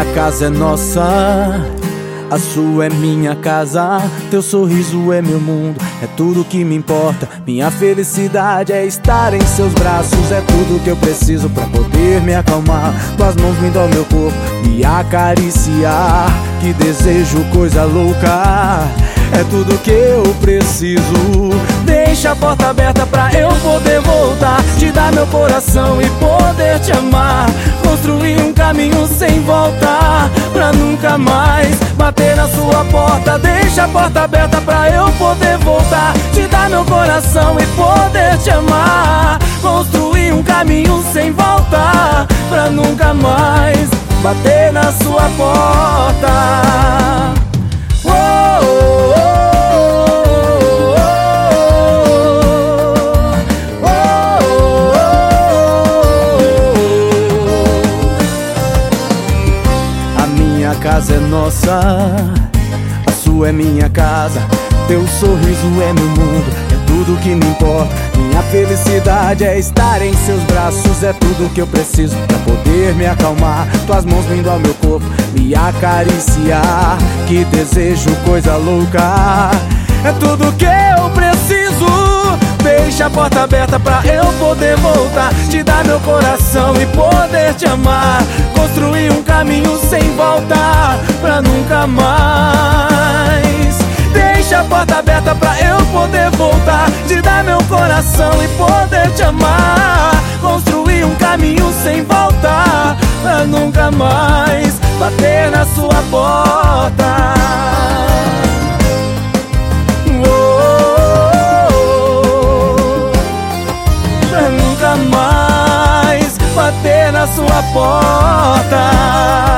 casa é nossa, a sua é minha casa. Teu sorriso é meu mundo, é tudo que me importa. Minha felicidade é estar em seus braços. É tudo que eu preciso pra poder me acalmar. Tuas mãos vindo ao meu corpo, me acariciar. Que desejo, coisa louca, é tudo que eu preciso. Deixa a porta aberta pra eu poder voltar, te dar meu coração e poder te amar. Construir um caminho sem volta, pra nunca mais bater na sua porta. Deixa a porta aberta pra eu poder voltar, te dar meu coração e poder te amar. Construir um caminho sem volta, pra nunca mais bater na sua porta. A casa é nossa, a sua é minha casa. Teu sorriso é meu mundo, é tudo que me importa. Minha felicidade é estar em seus braços. É tudo que eu preciso pra poder me acalmar. Tuas mãos vindo ao meu corpo, me acariciar. Que desejo, coisa louca, é tudo que eu preciso. Deixa a porta aberta pra eu poder voltar, te dar meu coração e poder te amar. Construir um caminho sem volta, pra nunca mais. Deixa a porta aberta pra eu poder voltar, te dar meu coração e poder te amar. Construir um caminho sem volta, pra nunca mais bater na sua porta. Pra nunca mais bater na sua porta.